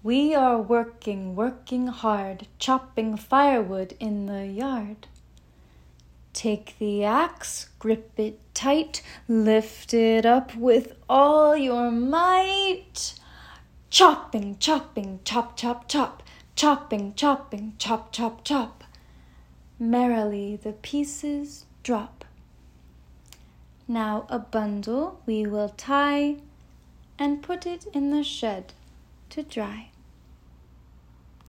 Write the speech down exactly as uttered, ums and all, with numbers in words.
We are working, working hard, chopping firewood in the yard. Take the axe, grip it tight, lift it up with all your might. Chopping, chopping, chop, chop, chop, chopping, chopping, chop, chop, chop. Merrily the pieces drop. Now a bundle we will tie and put it in the shed to dry.